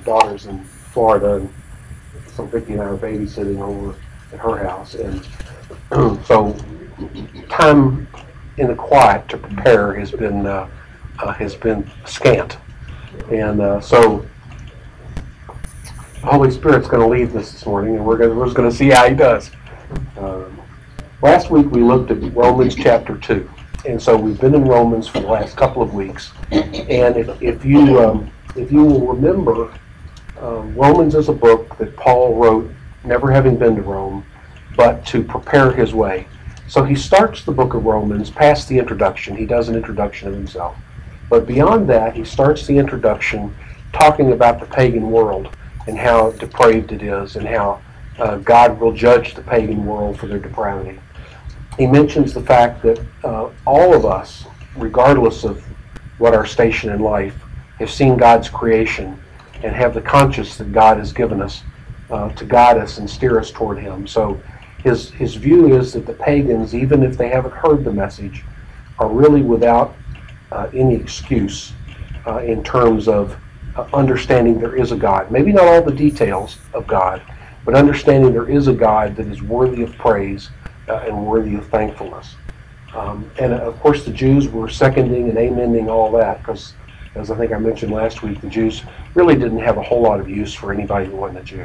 daughter's in Florida, and so Vicki and I are babysitting over at her house, and so time in the quiet to prepare has been scant, and so the Holy Spirit's going to lead this morning, and we're just going to see how He does. Um, Last week we looked at Romans chapter 2, and so we've been in Romans for the last couple of weeks. And if you will remember, Romans is a book that Paul wrote, never having been to Rome, but to prepare his way. So he starts the book of Romans past the introduction. He does an introduction of himself. But beyond that, he starts the introduction talking about the pagan world and how depraved it is, and how God will judge the pagan world for their depravity. He mentions the fact that all of us, regardless of what our station in life, have seen God's creation and have the conscience that God has given us to guide us and steer us toward Him. So his view is that the pagans, even if they haven't heard the message, are really without any excuse in terms of understanding there is a God. Maybe not all the details of God, but understanding there is a God that is worthy of praise and worthy of thankfulness. And of course the Jews were seconding and amending all that, because, as I think I mentioned last week, the Jews really didn't have a whole lot of use for anybody who wasn't a Jew.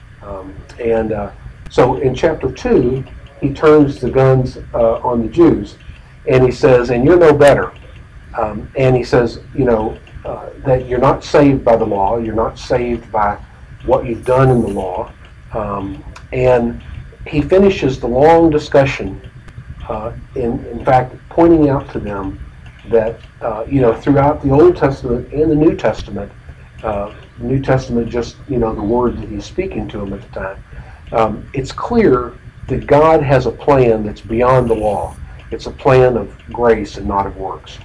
So in chapter 2, he turns the guns on the Jews, and he says, and you're no better. And he says, that you're not saved by the law, you're not saved by what you've done in the law. And he finishes the long discussion, in fact, pointing out to them that, throughout the Old Testament and the New Testament just, the word that he's speaking to them at the time, it's clear that God has a plan that's beyond the law. It's a plan of grace and not of works.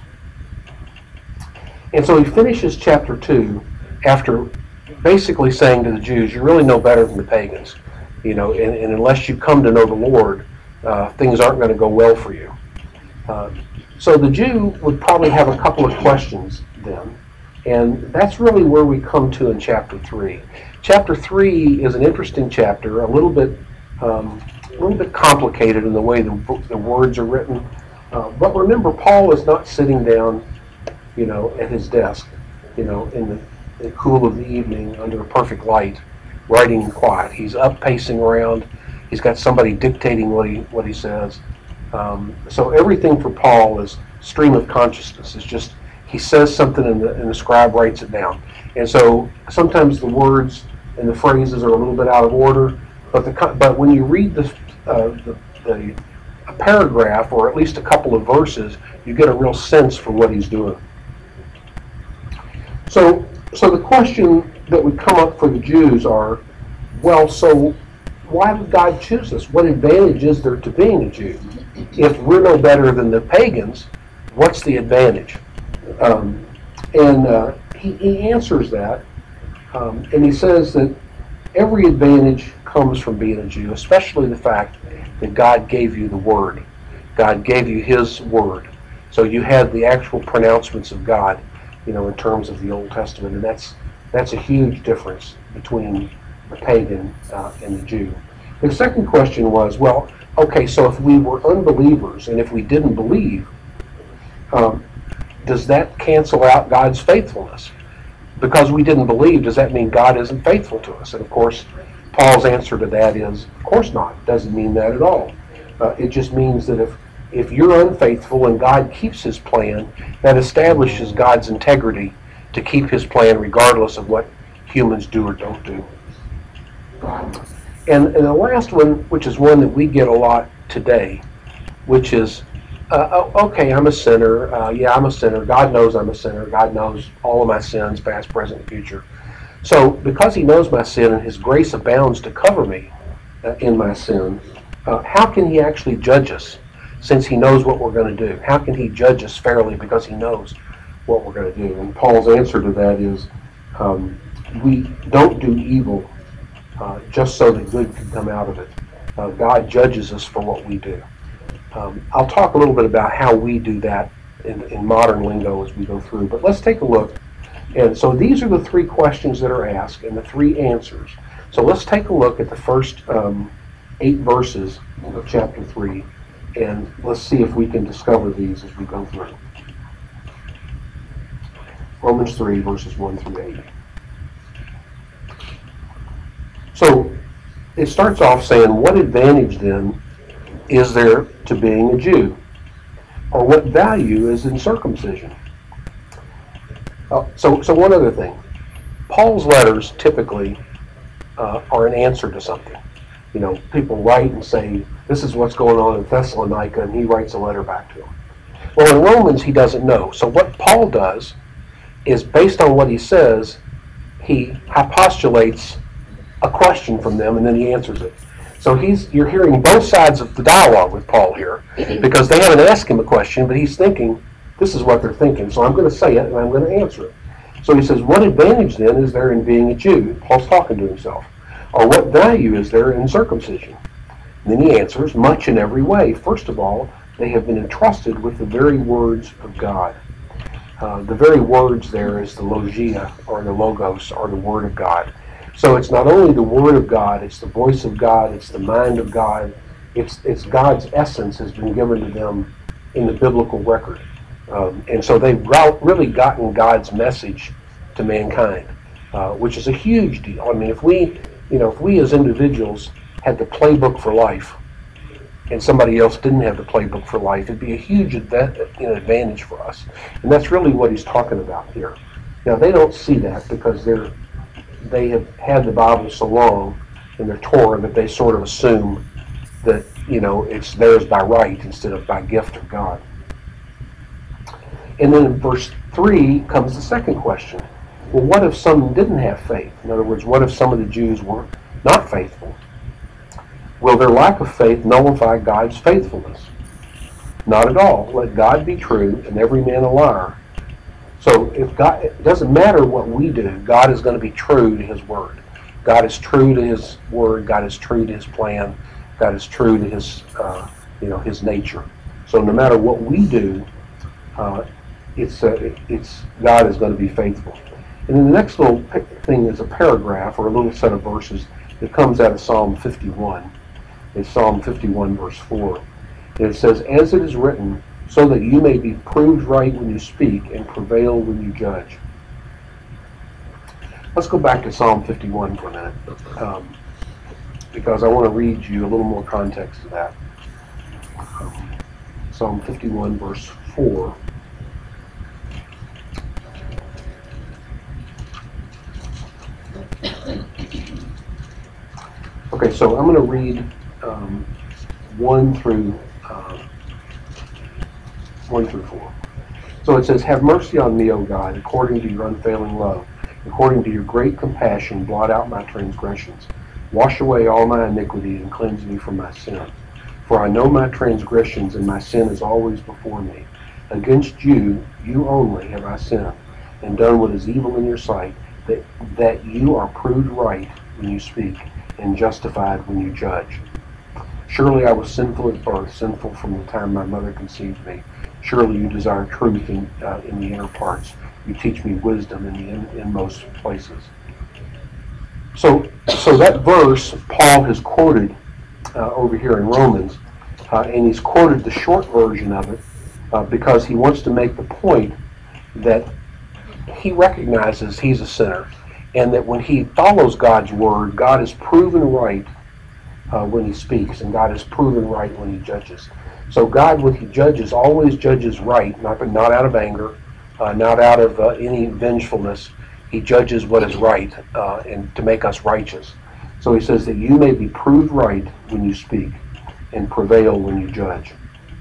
And so he finishes chapter 2 after basically saying to the Jews, you're really no better than the pagans. And unless you come to know the Lord, things aren't going to go well for you. So the Jew would probably have a couple of questions then, and that's really where we come to in chapter 3. Chapter 3 is an interesting chapter, a little bit complicated in the way the words are written. But remember, Paul is not sitting down, at his desk, in the cool of the evening under a perfect light, writing quiet. He's up pacing around. He's got somebody dictating what he says. So everything for Paul is stream of consciousness. It's just he says something and the scribe writes it down. And so sometimes the words and the phrases are a little bit out of order. But when you read a paragraph, or at least a couple of verses, you get a real sense for what he's doing. So the question that would come up for the Jews are, well, so why did God choose us? What advantage is there to being a Jew? If we're no better than the pagans, what's the advantage? He answers that, and he says that every advantage comes from being a Jew, especially the fact that God gave you the Word. God gave you His Word. So you had the actual pronouncements of God, in terms of the Old Testament, and that's a huge difference between the pagan and the Jew. The second question was, well, okay, so if we were unbelievers and if we didn't believe, does that cancel out God's faithfulness? Because we didn't believe, does that mean God isn't faithful to us? And of course, Paul's answer to that is, of course not. It doesn't mean that at all. It just means that if you're unfaithful and God keeps His plan, that establishes God's integrity to keep His plan regardless of what humans do or don't do. And the last one, which is one that we get a lot today, which is, okay, I'm a sinner. I'm a sinner. God knows I'm a sinner. God knows all of my sins, past, present, and future. So because He knows my sin and His grace abounds to cover me in my sin, how can He actually judge us since He knows what we're going to do? How can He judge us fairly because He knows what we're going to do? And Paul's answer to that is, we don't do evil just so that good can come out of it. God judges us for what we do. I'll talk a little bit about how we do that in modern lingo as we go through, but let's take a look And so these are the three questions that are asked and the three answers. So let's take a look at the first 8 verses of chapter 3, and let's see if we can discover these as we go through. Romans 3, verses 1 through 8. So it starts off saying, what advantage then is there to being a Jew? Or what value is in circumcision? So one other thing. Paul's letters typically are an answer to something. You know, people write and say, this is what's going on in Thessalonica, and he writes a letter back to them. Well, in Romans, he doesn't know. So what Paul does is, based on what he says, he postulates a question from them, and then he answers it. So you're hearing both sides of the dialogue with Paul here, because they haven't asked him a question, but he's thinking, this is what they're thinking, so I'm going to say it, and I'm going to answer it. So he says, what advantage then is there in being a Jew? Paul's talking to himself. Or what value is there in circumcision? And then he answers, much in every way. First of all, they have been entrusted with the very words of God. The very words there is the logia, or the logos, or the word of God. So it's not only the word of God, it's the voice of God, it's the mind of God, it's God's essence has been given to them in the biblical record. And so they've really gotten God's message to mankind, which is a huge deal. I mean, if we as individuals had the playbook for life, and somebody else didn't have the playbook for life, it'd be a huge advantage for us. And that's really what he's talking about here. Now, they don't see that because they have had the Bible so long in their Torah that they sort of assume that, it's theirs by right instead of by gift of God. And then in verse 3 comes the second question. Well, what if some didn't have faith? In other words, what if some of the Jews were not faithful? Will their lack of faith nullify God's faithfulness? Not at all. Let God be true and every man a liar. So it doesn't matter what we do, God is going to be true to his word. God is true to his word. God is true to his plan. God is true to his, his nature. So no matter what we do, it's God is going to be faithful. And then the next little thing is a paragraph or a little set of verses that comes out of Psalm 51. It's Psalm 51, verse 4. And it says, as it is written, so that you may be proved right when you speak and prevail when you judge. Let's go back to Psalm 51 for a minute, because I want to read you a little more context to that. Psalm 51, verse 4. Okay, so I'm going to read 1 through 4. So it says, have mercy on me, O God, according to your unfailing love. According to your great compassion, blot out my transgressions. Wash away all my iniquity and cleanse me from my sin. For I know my transgressions, and my sin is always before me. Against you, you only, have I sinned, and done what is evil in your sight, that you are proved right when you speak, and justified when you judge. Surely I was sinful at birth, sinful from the time my mother conceived me. Surely you desire truth in the inner parts. You teach me wisdom in the inmost places. So that verse Paul has quoted over here in Romans, and he's quoted the short version of it because he wants to make the point that he recognizes he's a sinner, and that when he follows God's word, God is proven right when he speaks, and God is proven right when he judges. So God, when he judges, always judges right, not out of anger, not out of any vengefulness. He judges what is right and to make us righteous. So he says that you may be proved right when you speak and prevail when you judge.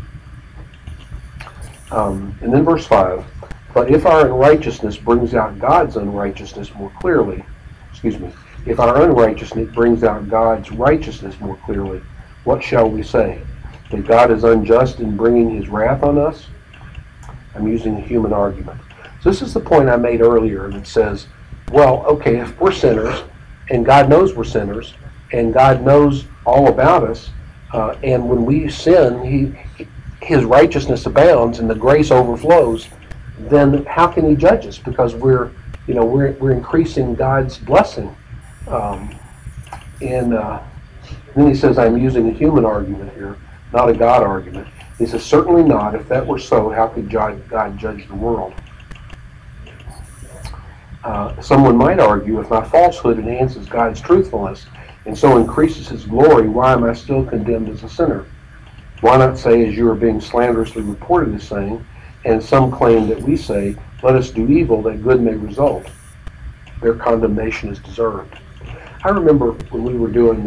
And then verse 5, but if our unrighteousness brings out God's unrighteousness more clearly, if our unrighteousness brings out God's righteousness more clearly, what shall we say? That God is unjust in bringing his wrath on us? I'm using a human argument. So this is the point I made earlier that says, well, okay, if we're sinners, and God knows we're sinners, and God knows all about us, and when we sin, his righteousness abounds and the grace overflows, then how can he judge us? Because we're we're increasing God's blessing. And then he says, I'm using a human argument here, not a God argument. He says, certainly not. If that were so, how could God judge the world? Someone might argue, if my falsehood enhances God's truthfulness and so increases his glory, why am I still condemned as a sinner? Why not say, as you are being slanderously reported as saying, and some claim that we say, let us do evil that good may result. Their condemnation is deserved. I remember when we were doing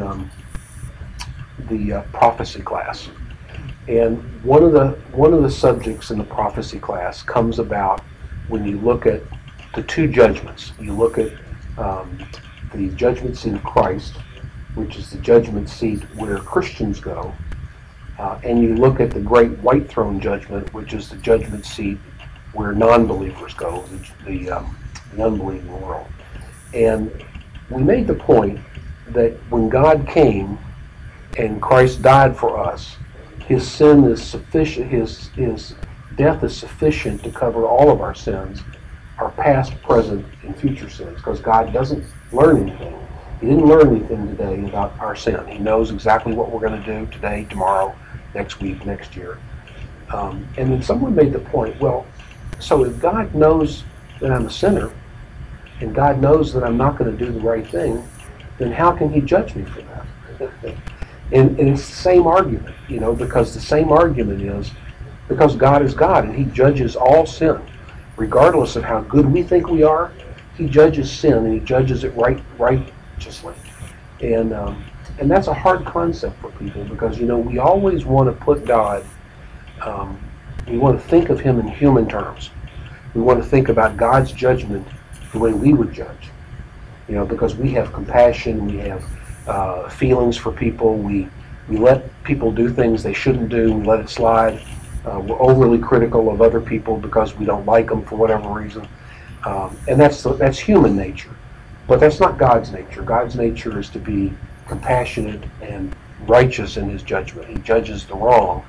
the prophecy class, and one of the subjects in the prophecy class comes about when you look at the two judgments. You look at the judgment seat of Christ, which is the judgment seat where Christians go, and you look at the great white throne judgment, which is the judgment seat where non-believers go, the unbelieving world. And we made the point that when God came and Christ died for us, his sin is sufficient, his death is sufficient to cover all of our sins, our past, present, and future sins, because God doesn't learn anything. He didn't learn anything today about our sin. He knows exactly what we're going to do today, tomorrow, next week, next year. And then someone made the point, well, so if God knows that I'm a sinner, and God knows that I'm not going to do the right thing, then how can he judge me for that? And it's the same argument, because the same argument is because God is God and he judges all sin. Regardless of how good we think we are, he judges sin and he judges it righteously. And that's a hard concept for people because, we always want to put God, we want to think of him in human terms. We want to think about God's judgment the way we would judge. Because we have compassion, we have feelings for people, we let people do things they shouldn't do, we let it slide. We're overly critical of other people because we don't like them for whatever reason. And that's human nature. But that's not God's nature. God's nature is to be compassionate and righteous in his judgment. He judges the wrong,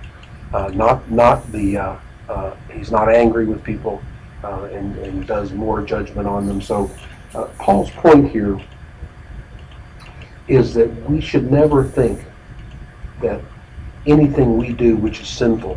he's not angry with people and does more judgment on them. So Paul's point here is that we should never think that anything we do which is sinful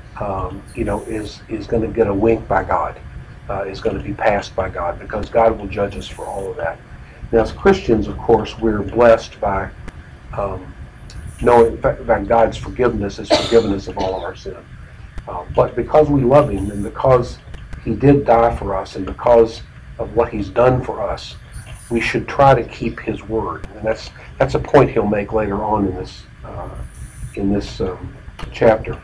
is going to get a wink by God, is going to be passed by God, because God will judge us for all of that. Now, as Christians, of course, we're blessed by knowing that God's forgiveness is forgiven us of all of our sin. But because we love him and because he did die for us and because of what he's done for us, we should try to keep his word. And that's a point he'll make later on in this chapter.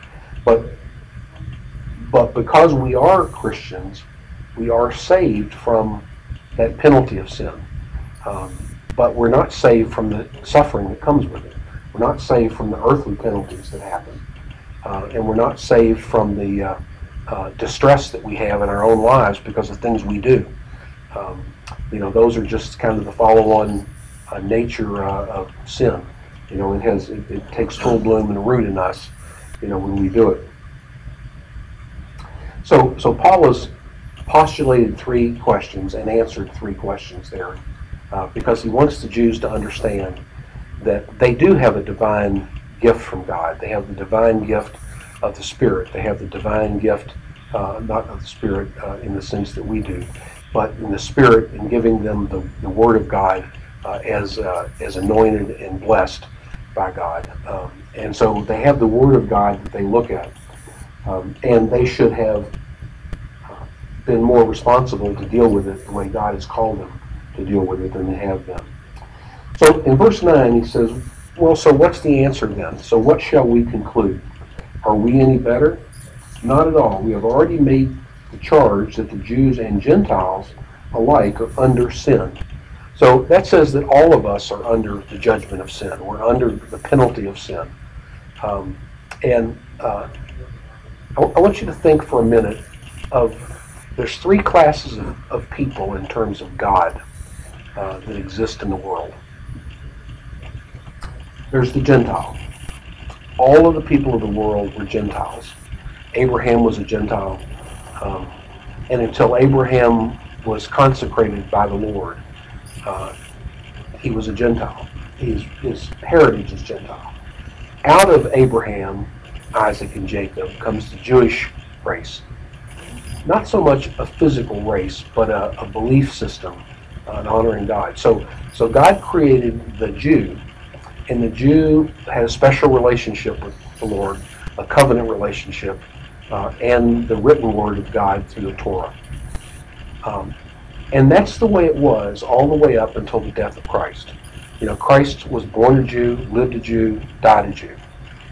But because we are Christians, we are saved from that penalty of sin. But we're not saved from the suffering that comes with it. We're not saved from the earthly penalties that happen. And we're not saved from the distress that we have in our own lives because of things we do. Those are just kind of the follow-on nature of sin. It takes full bloom and root in us, when we do it. So Paul has postulated 3 questions and answered 3 questions there because he wants the Jews to understand that they do have a divine gift from God. They have the divine gift of the Spirit. They have the divine gift, not of the Spirit in the sense that we do, but in the Spirit in giving them the Word of God as anointed and blessed by God. And so they have the Word of God that they look at. And they should have been more responsible to deal with it the way God has called them to deal with it than they have been. So in verse 9 he says, well, so what's the answer then? So what shall we conclude? Are we any better? Not at all. We have already made the charge that the Jews and Gentiles alike are under sin. So that says that all of us are under the judgment of sin. We're under the penalty of sin. I want you to think for a minute there's 3 classes of people in terms of God that exist in the world. There's the Gentile. All of the people of the world were Gentiles. Abraham was a Gentile. And until Abraham was consecrated by the Lord. Uh, he was a Gentile. His heritage is Gentile. Out of Abraham, Isaac, and Jacob comes the Jewish race. Not so much a physical race, but a belief system, an honoring God. So God created the Jew, and the Jew had a special relationship with the Lord, a covenant relationship, and the written word of God through the Torah. And that's the way it was all the way up until the death of Christ. Christ was born a Jew, lived a Jew, died a Jew.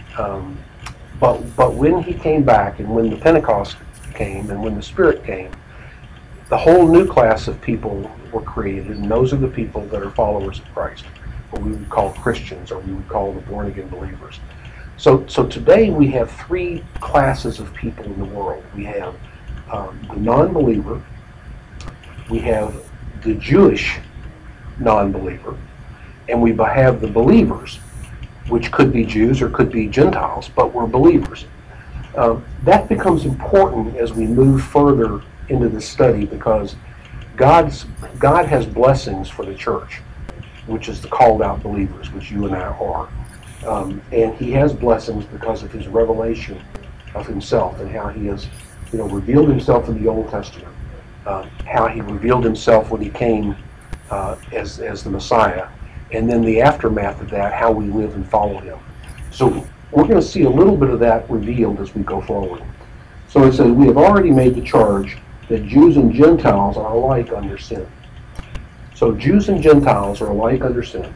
But when he came back, and when the Pentecost came, and when the Spirit came, the whole new class of people were created, and those are the people that are followers of Christ, what we would call Christians, or we would call the born-again believers. So today we have three classes of people in the world. We have the non-believer, we have the Jewish non-believer, and we have the believers, which could be Jews or could be Gentiles, but we're believers. That becomes important as we move further into the study, because God has blessings for the church, which is the called out believers, which you and I are. And he has blessings because of his revelation of himself and how he has revealed himself in the Old Testament, how he revealed himself when he came as the Messiah, and then the aftermath of that, how we live and follow him. So we're going to see a little bit of that revealed as we go forward. So it says, we have already made the charge that Jews and Gentiles are alike under sin. So Jews and Gentiles are alike under sin.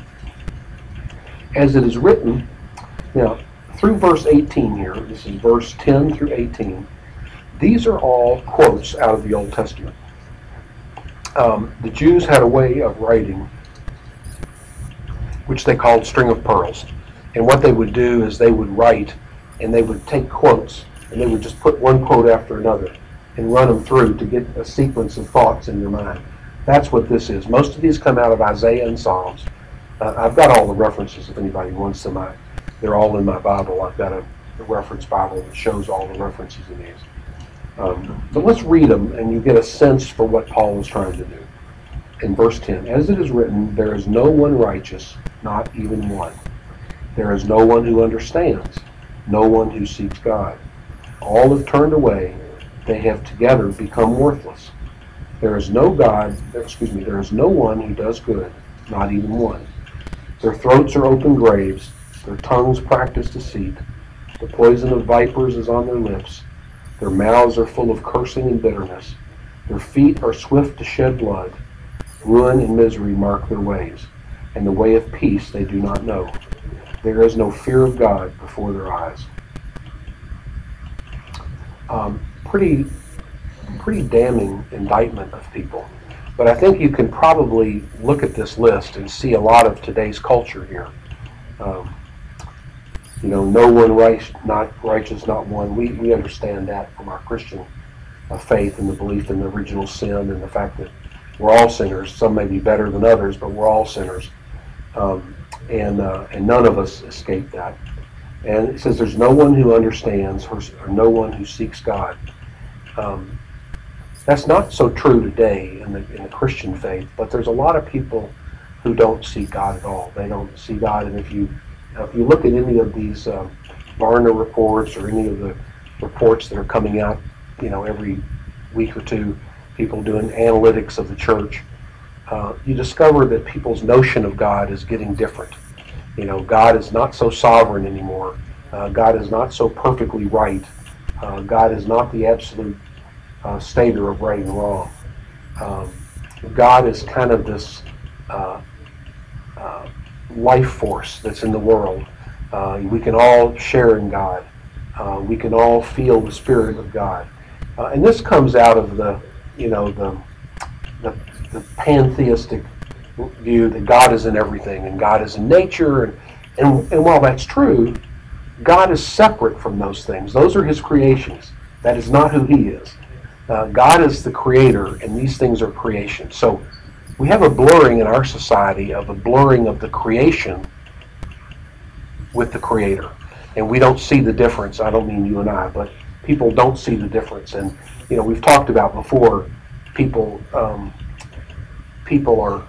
As it is written, through verse 18 here, this is verse 10 through 18, these are all quotes out of the Old Testament. The Jews had a way of writing which they called string of pearls. And what they would do is they would write, and they would take quotes, and they would just put one quote after another and run them through to get a sequence of thoughts in your mind. That's what this is. Most of these come out of Isaiah and Psalms. I've got all the references if anybody wants them. They're all in my Bible. I've got a reference Bible that shows all the references in these. But let's read them, and you get a sense for what Paul was trying to do. In verse 10, as it is written, there is no one righteous, not even one. There is no one who understands, no one who seeks God. All have turned away, they have together become worthless. There is no one who does good, not even one. Their throats are open graves, their tongues practice deceit. The poison of vipers is on their lips. Their mouths are full of cursing and bitterness. Their feet are swift to shed blood. Ruin and misery mark their ways, and the way of peace they do not know. There is no fear of God before their eyes. Pretty damning indictment of people. But I think you can probably look at this list and see a lot of today's culture here. No one righteous, not one. We understand that from our Christian faith and the belief in the original sin and the fact that we're all sinners. Some may be better than others, but we're all sinners. And none of us escape that. And it says there's no one who understands or no one who seeks God. That's not so true today in the Christian faith, but there's a lot of people who don't see God at all. They don't see God, and if you look at any of these Barna reports or any of the reports that are coming out, every week or two, people doing analytics of the church, you discover that people's notion of God is getting different. God is not so sovereign anymore. God is not so perfectly right. God is not the absolute stater of right and wrong. God is kind of this life force that's in the world. We can all share in God. We can all feel the Spirit of God. And this comes out of the pantheistic view that God is in everything and God is in nature. And while that's true, God is separate from those things. Those are his creations. That is not who he is. God is the creator, and these things are creation. So we have a blurring in our society of a blurring of the creation with the creator. And we don't see the difference. I don't mean you and I, but people don't see the difference. And, we've talked about before, people people are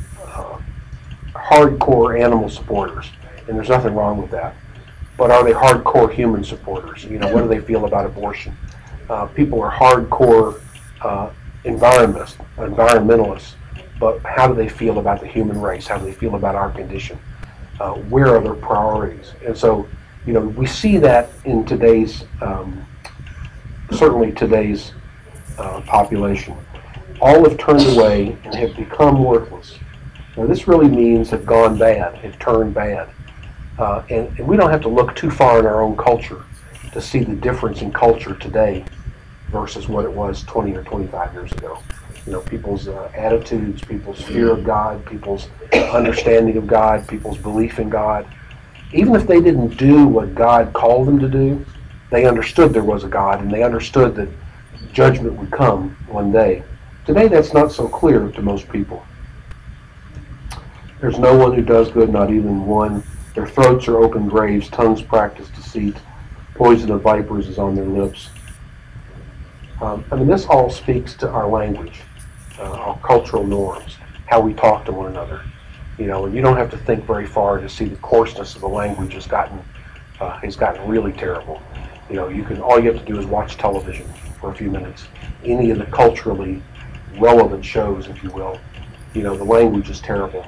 hardcore animal supporters, and there's nothing wrong with that. But are they hardcore human supporters? What do they feel about abortion? People are hardcore environmentalists, but how do they feel about the human race? How do they feel about our condition? Where are their priorities? And so, we see that in today's, certainly today's population. All have turned away and have become worthless. Now, this really means have gone bad, have turned bad. And we don't have to look too far in our own culture to see the difference in culture today versus what it was 20 or 25 years ago. People's attitudes, people's fear of God, people's understanding of God, people's belief in God. Even if they didn't do what God called them to do, they understood there was a God, and they understood that judgment would come one day. Today, that's not so clear to most people. There's no one who does good, not even one. Their throats are open graves, tongues practice deceit, poison of vipers is on their lips. This all speaks to our language, our cultural norms, how we talk to one another. And you don't have to think very far to see the coarseness of the language has gotten really terrible. All you have to do is watch television for a few minutes. Any of the culturally relevant shows, if you will, the language is terrible.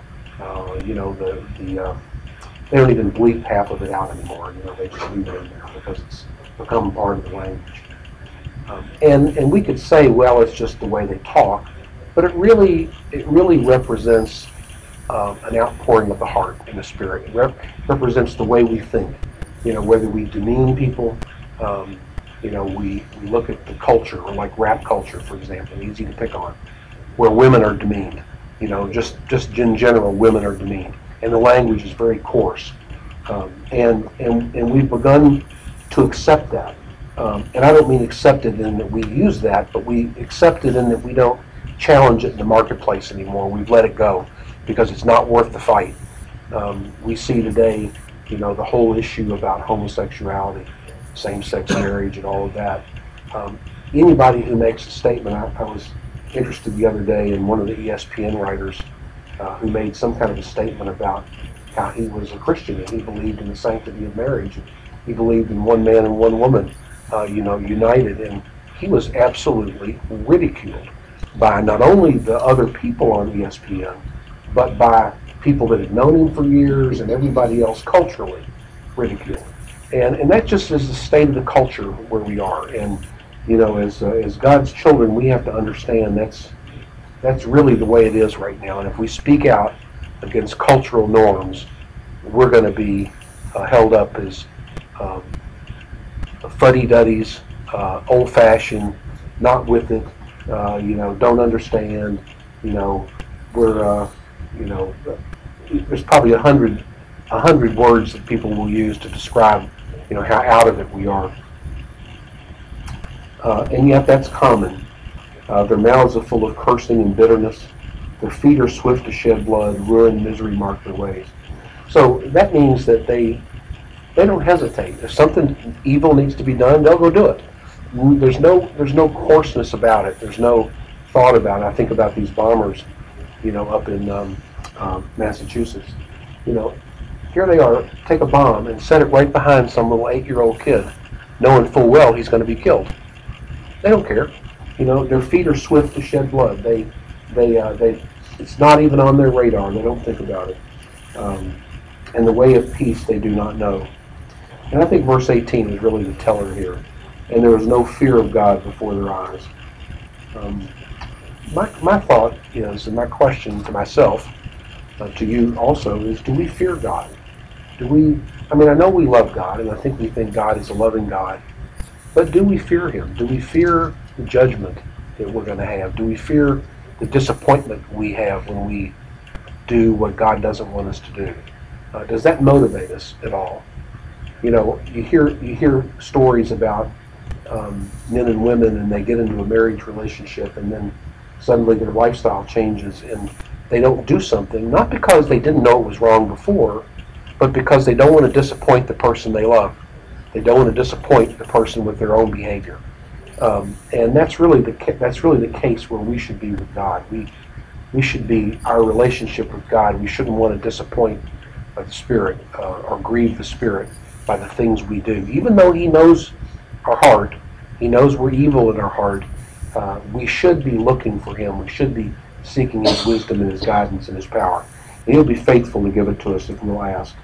They don't even bleep half of it out anymore. They just leave it in there because it's become part of the language. And we could say, well, it's just the way they talk, but it really represents an outpouring of the heart and the spirit. It represents the way we think. Whether we demean people, we look at the culture, or like rap culture, for example, easy to pick on, where women are demeaned. Just in general, women are demeaned, and the language is very coarse. And we've begun to accept that. And I don't mean accept it in that we use that, but we accept it in that we don't challenge it in the marketplace anymore. We've let it go because it's not worth the fight. We see today, the whole issue about homosexuality, same-sex marriage, and all of that. Anybody who makes a statement, I was interested the other day in one of the ESPN writers who made some kind of a statement about how he was a Christian and he believed in the sanctity of marriage. And he believed in one man and one woman, united. And he was absolutely ridiculed by not only the other people on ESPN, but by people that had known him for years and everybody else culturally ridiculed. And that just is the state of the culture where we are. And as God's children, we have to understand that's really the way it is right now. And if we speak out against cultural norms, we're going to be held up as fuddy-duddies, old-fashioned, not with it, don't understand. We're there's probably 100 words that people will use to describe how out of it we are. And yet that's common. Their mouths are full of cursing and bitterness. Their feet are swift to shed blood. Ruin and misery mark their ways. So that means that they don't hesitate. If something evil needs to be done, they'll go do it. There's no coarseness about it. There's no thought about it. I think about these bombers, up in Massachusetts. Here they are, take a bomb and set it right behind some little 8-year-old kid, knowing full well he's going to be killed. They don't care. Their feet are swift to shed blood. They it's not even on their radar. They don't think about it. And the way of peace they do not know. And I think verse 18 is really the teller here. And there was no fear of God before their eyes. My thought is, and my question to myself, to you also, is do we fear God? I know we love God, and I think we think God is a loving God, but do we fear Him? Do we fear the judgment that we're going to have? Do we fear the disappointment we have when we do what God doesn't want us to do? Does that motivate us at all? You hear stories about men and women, and they get into a marriage relationship, and then suddenly their lifestyle changes, and they don't do something, not because they didn't know it was wrong before, but because they don't want to disappoint the person they love. They don't want to disappoint the person with their own behavior. And that's really the case where we should be with God. We should be our relationship with God. We shouldn't want to disappoint the Spirit or grieve the Spirit by the things we do. Even though He knows our heart, He knows we're evil in our heart, we should be looking for Him. We should be seeking His wisdom and His guidance and His power. And He'll be faithful to give it to us if we'll ask.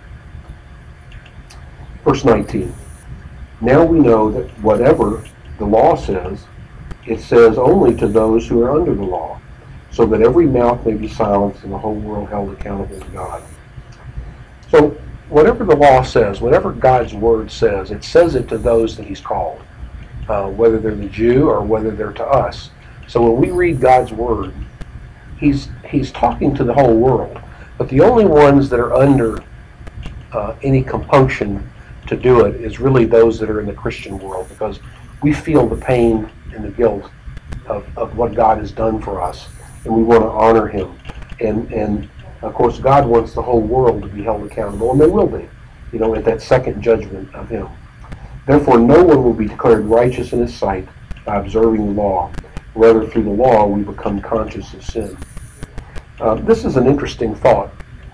Verse 19. Now we know that whatever the law says, it says only to those who are under the law, so that every mouth may be silenced and the whole world held accountable to God. So whatever the law says, whatever God's word says, it says it to those that He's called, whether they're the Jew or whether they're to us. So when we read God's word, He's talking to the whole world, but the only ones that are under any compunction to do it is really those that are in the Christian world, because we feel the pain and the guilt of what God has done for us, and we want to honor Him. And of course, God wants the whole world to be held accountable, and they will be, at that second judgment of Him. Therefore, no one will be declared righteous in His sight by observing the law. Rather, through the law, we become conscious of sin. This is an interesting thought.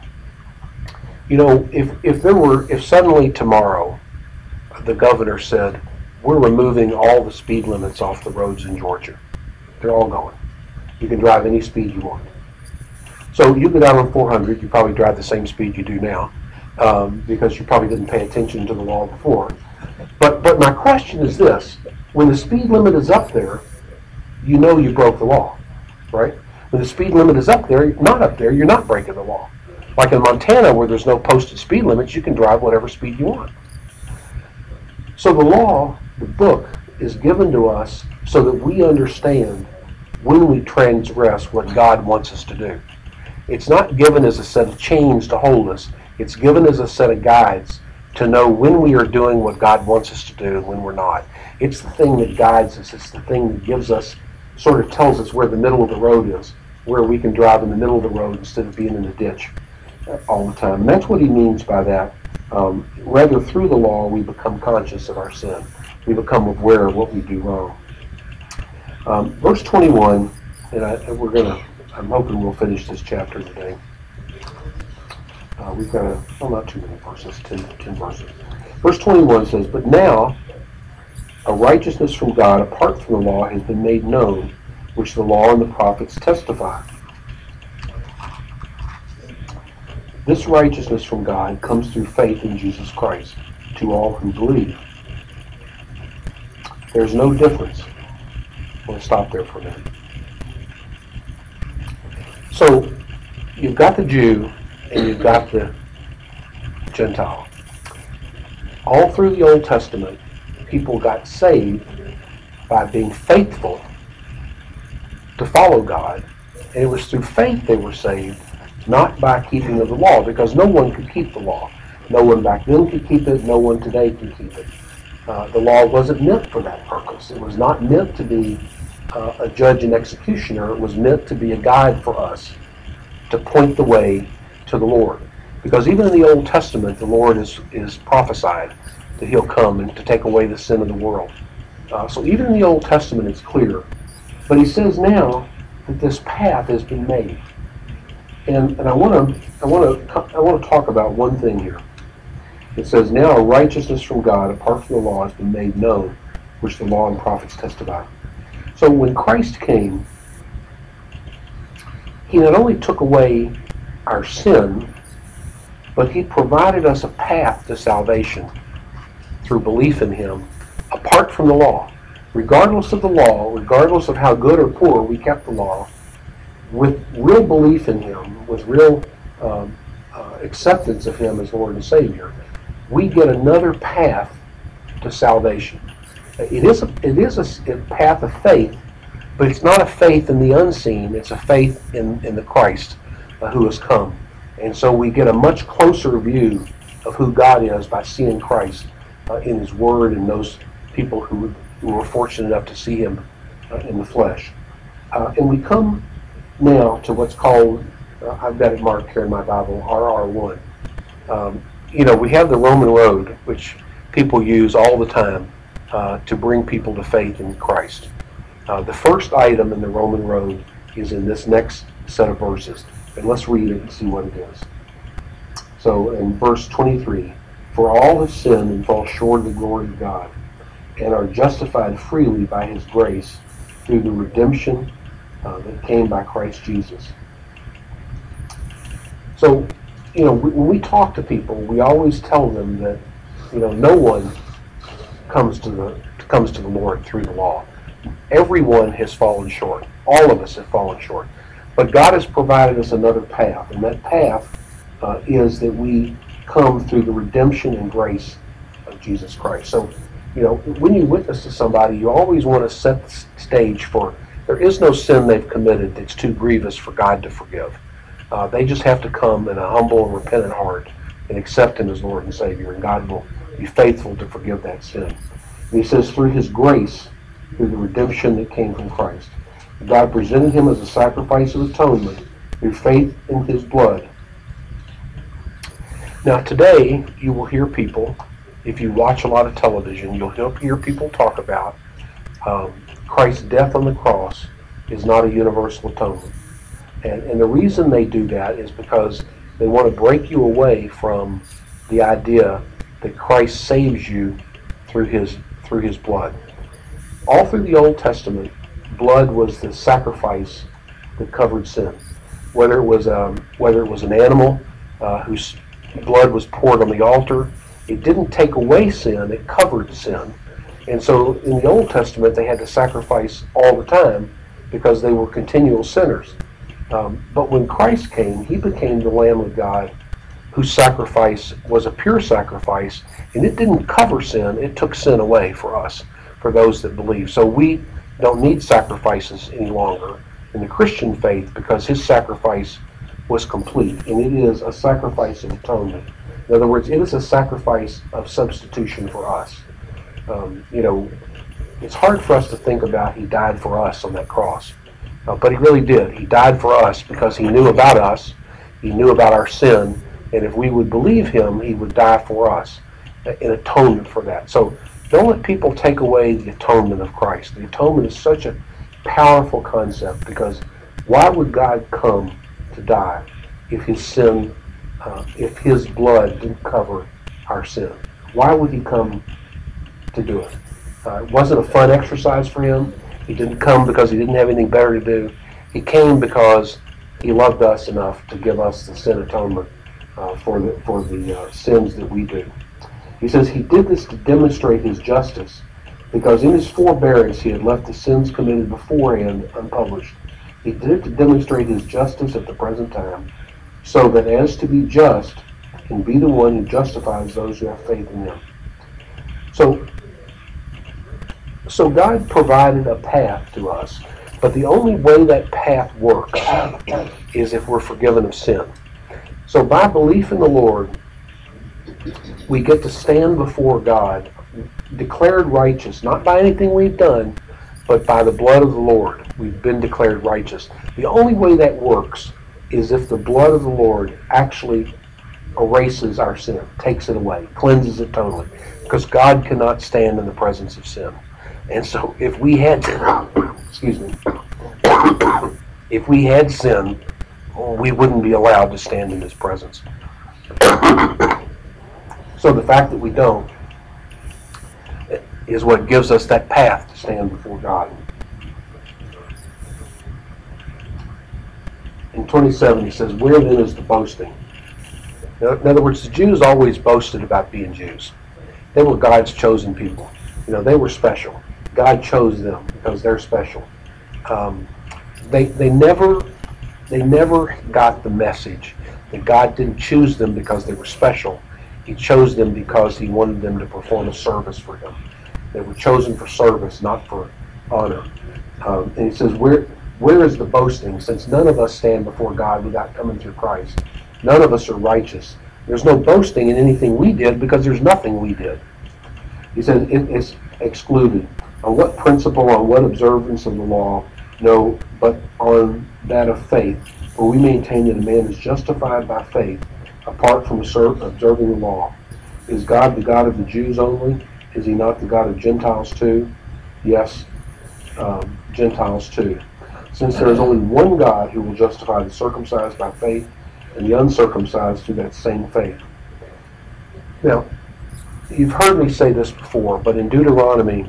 If suddenly tomorrow the governor said, we're removing all the speed limits off the roads in Georgia. They're all gone. You can drive any speed you want. So you go down on 400, you probably drive the same speed you do now, because you probably didn't pay attention to the law before. But my question is this: when the speed limit is up there, you know you broke the law, right? When the speed limit is up there, not up there, you're not breaking the law. Like in Montana, where there's no posted speed limits, you can drive whatever speed you want. So the law, the book, is given to us so that we understand when we transgress what God wants us to do. It's not given as a set of chains to hold us. It's given as a set of guides to know when we are doing what God wants us to do and when we're not. It's the thing that guides us. It's the thing that gives us, sort of tells us where the middle of the road is, where we can drive in the middle of the road instead of being in the ditch all the time. And that's what he means by that. Rather, through the law, we become conscious of our sin. We become aware of what we do wrong. Verse 21, and I'm hoping we'll finish this chapter today. We've got not too many verses, 10 verses. Verse 21 says, but now a righteousness from God apart from the law has been made known, which the law and the prophets testify. This righteousness from God comes through faith in Jesus Christ to all who believe. There's no difference. We'll stop there for a minute. So, you've got the Jew and you've got the Gentile. All through the Old Testament, people got saved by being faithful to follow God. And it was through faith they were saved, not by keeping of the law, because no one could keep the law. No one back then could keep it. No one today can keep it. The law wasn't meant for that purpose. It was not meant to be a judge and executioner. It was meant to be a guide for us to point the way to the Lord. Because even in the Old Testament, the Lord is prophesied that He'll come and to take away the sin of the world. So even in the Old Testament, it's clear. But He says now that this path has been made. And I want to talk about one thing here. It says, now a righteousness from God apart from the law has been made known, which the law and prophets testify. So when Christ came, He not only took away our sin, but He provided us a path to salvation through belief in Him apart from the law. Regardless of the law, regardless of how good or poor we kept the law, with real belief in Him, with real acceptance of Him as Lord and Savior, we get another path to salvation. It is a path of faith, but it's not a faith in the unseen. It's a faith in the Christ who has come. And so we get a much closer view of who God is by seeing Christ in His Word and those people who were fortunate enough to see Him in the flesh. And we come now to what's called, I've got it marked here in my Bible, RR1. We have the Roman road, which people use all the time to bring people to faith in Christ. The first item in the Roman road is in this next set of verses. And let's read it and see what it is. So in verse 23, for all have sinned and fall short of the glory of God, and are justified freely by his grace through the redemption that came by Christ Jesus. So, when we talk to people, we always tell them that, no one comes to the Lord through the law. Everyone has fallen short. All of us have fallen short. But God has provided us another path, and that path is that we come through the redemption and grace of Jesus Christ. So, when you witness to somebody, you always want to set the stage for there is no sin they've committed that's too grievous for God to forgive. They just have to come in a humble and repentant heart and accept Him as Lord and Savior, and God will be faithful to forgive that sin. And He says, through His grace, through the redemption that came from Christ, God presented Him as a sacrifice of atonement through faith in His blood. Now today, you will hear people, if you watch a lot of television, you'll hear people talk about Christ's death on the cross is not a universal atonement. And the reason they do that is because they want to break you away from the idea that Christ saves you through his blood. All through the Old Testament, blood was the sacrifice that covered sin. Whether it was an animal whose blood was poured on the altar, it didn't take away sin; it covered sin. And so, in the Old Testament, they had to sacrifice all the time because they were continual sinners. But when Christ came, He became the Lamb of God, whose sacrifice was a pure sacrifice, and it didn't cover sin; it took sin away for us, for those that believe. So we don't need sacrifices any longer in the Christian faith because His sacrifice was complete, and it is a sacrifice of atonement. In other words, it is a sacrifice of substitution for us. It's hard for us to think about He died for us on that cross, but He really did. He died for us because He knew about us, He knew about our sin, and if we would believe Him, He would die for us in atonement for that. So don't let people take away the atonement of Christ. The atonement is such a powerful concept because why would God come to die if if His blood didn't cover our sin? Why would He come to do it? It wasn't a fun exercise for Him. He didn't come because He didn't have anything better to do. He came because He loved us enough to give us the sin atonement for the sins that we do. He says He did this to demonstrate His justice because in His forbearance He had left the sins committed beforehand unpublished. He did it to demonstrate His justice at the present time, so that as to be just, can be the one who justifies those who have faith in Him. So God provided a path to us, but the only way that path works is if we're forgiven of sin. So by belief in the Lord, we get to stand before God, declared righteous, not by anything we've done, but by the blood of the Lord. We've been declared righteous. The only way that works is if the blood of the Lord actually erases our sin, takes it away, cleanses it totally, because God cannot stand in the presence of sin. And so if we had if we had sin, we wouldn't be allowed to stand in His presence. So the fact that we don't is what gives us that path to stand before God. In 27, he says, where then is the boasting? In other words, the Jews always boasted about being Jews. They were God's chosen people. They were special. God chose them because they're special. They never got the message that God didn't choose them because they were special. He chose them because He wanted them to perform a service for Him. They were chosen for service, not for honor. And he says, where is the boasting? Since none of us stand before God without coming through Christ. None of us are righteous. There's no boasting in anything we did because there's nothing we did. He said it is excluded. On what principle, on what observance of the law? No, but on that of faith. For we maintain that a man is justified by faith apart from observing the law. Is God the God of the Jews only? Is he not the God of Gentiles too? Yes, Gentiles too. Since there is only one God who will justify the circumcised by faith and the uncircumcised through that same faith. Now, you've heard me say this before, but in Deuteronomy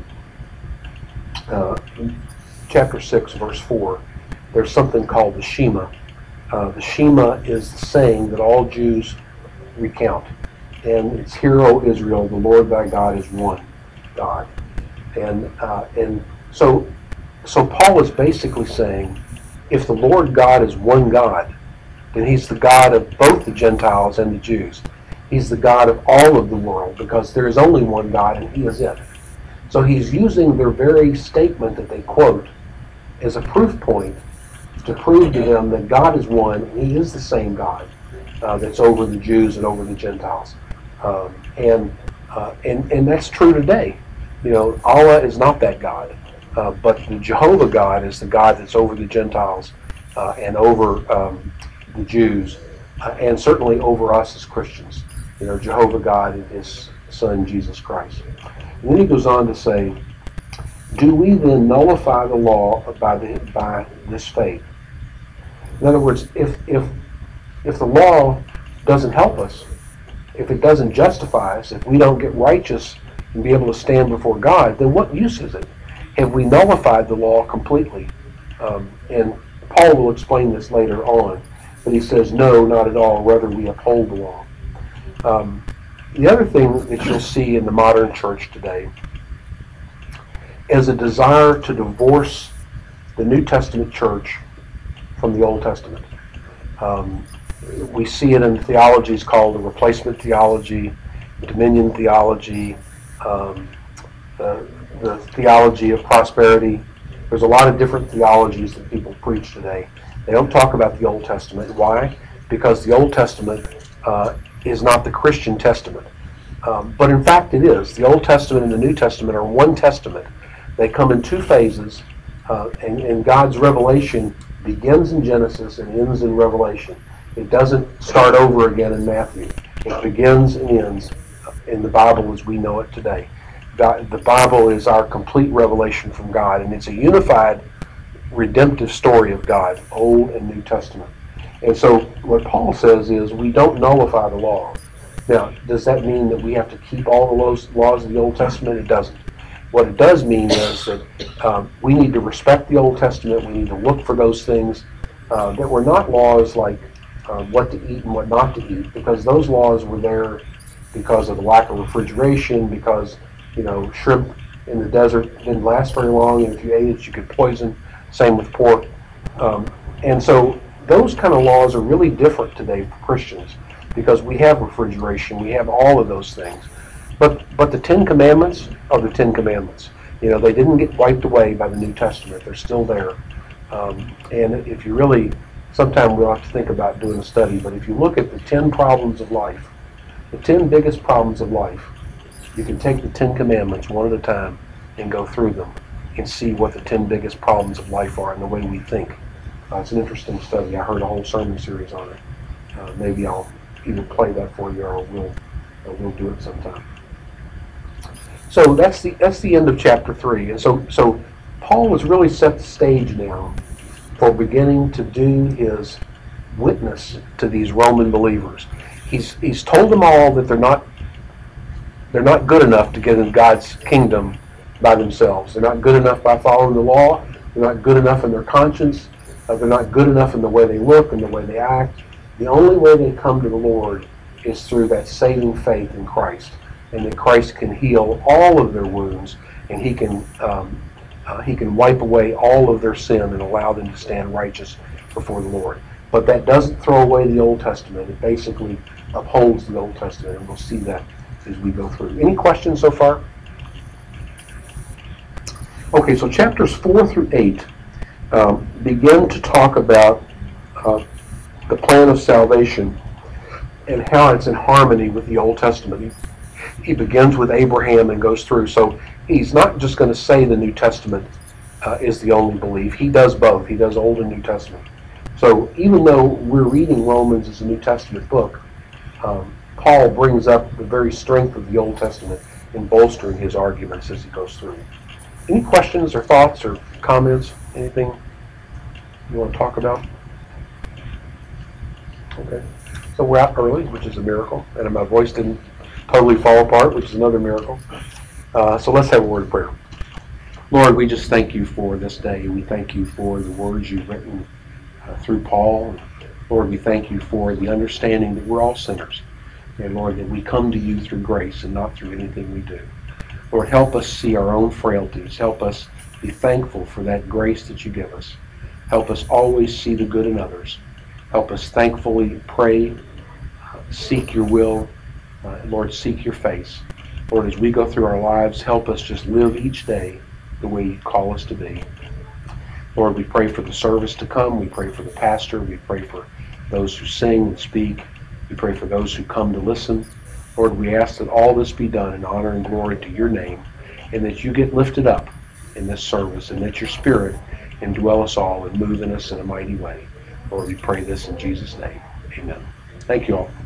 chapter 6, verse 4, there's something called the Shema. The Shema is the saying that all Jews recount. And it's, Hear, O Israel, the Lord thy God is one God. And so Paul is basically saying, if the Lord God is one God, then he's the God of both the Gentiles and the Jews. He's the God of all of the world, because there is only one God and he is it. So he's using their very statement that they quote as a proof point to prove to them that God is one and he is the same God that's over the Jews and over the Gentiles. And that's true today. You know, Allah is not that God, but the Jehovah God is the God that's over the Gentiles and over the Jews, and certainly over us as Christians. You know, Jehovah God and his Son, Jesus Christ. And then he goes on to say, do we then nullify the law by this faith? In other words, if the law doesn't help us, if it doesn't justify us, if we don't get righteous and be able to stand before God, then what use is it? Have we nullified the law completely? And Paul will explain this later on, but he says, no, not at all. Rather, we uphold the law. The other thing that you'll see in the modern church today is a desire to divorce the New Testament church from the Old Testament. We see it in theologies called the replacement theology, dominion theology, the theology of prosperity. There's a lot of different theologies that people preach today. They don't talk about the Old Testament. Why? Because the Old Testament is not the Christian Testament. But in fact it is. The Old Testament and the New Testament are one testament. They come in two phases, and God's revelation begins in Genesis and ends in Revelation. It doesn't start over again in Matthew. It begins and ends in the Bible as we know it today. The Bible is our complete revelation from God, and it's a unified, redemptive story of God, Old and New Testament. And so what Paul says is we don't nullify the law. Now, does that mean that we have to keep all the laws of the Old Testament? It doesn't. What it does mean is that we need to respect the Old Testament. We need to look for those things that were not laws like what to eat and what not to eat, because those laws were there because of the lack of refrigeration, because, you know, shrimp in the desert didn't last very long, and if you ate it, you could poison. Same with pork. And so those kind of laws are really different today for Christians, because we have refrigeration, we have all of those things. But the Ten Commandments are the Ten Commandments. You know, they didn't get wiped away by the New Testament. They're still there. And if you really, sometime we'll have to think about doing a study, but if you look at the 10 problems of life, the 10 biggest problems of life, you can take the 10 Commandments one at a time and go through them and see what the 10 biggest problems of life are and the way we think. It's an interesting study. I heard a whole sermon series on it. Maybe I'll either play that for you or we'll do it sometime. So that's the end of chapter 3. And so Paul has really set the stage now for beginning to do his witness to these Roman believers. He's told them all that they're not good enough to get in God's kingdom by themselves. They're not good enough by following the law. They're not good enough in their conscience. They're not good enough in the way they look and the way they act. The only way they come to the Lord is through that saving faith in Christ, and that Christ can heal all of their wounds, and He can wipe away all of their sin and allow them to stand righteous before the Lord. But that doesn't throw away the Old Testament. It basically upholds the Old Testament, and we'll see that as we go through. Any questions so far? Okay, so chapters 4 through 8 begin to talk about the plan of salvation and how it's in harmony with the Old Testament. He begins with Abraham and goes through. So he's not just going to say the New Testament is the only belief. He does both. He does Old and New Testament. So even though we're reading Romans as a New Testament book, Paul brings up the very strength of the Old Testament and bolstering his arguments as he goes through. Any questions or thoughts or comments? Anything you want to talk about? Okay. So we're out early, which is a miracle, and my voice didn't totally fall apart, which is another miracle. So let's have a word of prayer. Lord, we just thank you for this day. We thank you for the words you've written through Paul. Lord, we thank you for the understanding that we're all sinners. And Lord, that we come to you through grace and not through anything we do. Lord, help us see our own frailties. Help us be thankful for that grace that you give us. Help us always see the good in others. Help us thankfully pray, seek your will. Lord, seek your face. Lord, as we go through our lives, help us just live each day the way you call us to be. Lord, we pray for the service to come. We pray for the pastor. We pray for those who sing and speak. We pray for those who come to listen. Lord, we ask that all this be done in honor and glory to your name, and that you get lifted up in this service, and that your Spirit indwell us all and move in us in a mighty way. Lord, we pray this in Jesus' name. Amen. Thank you all.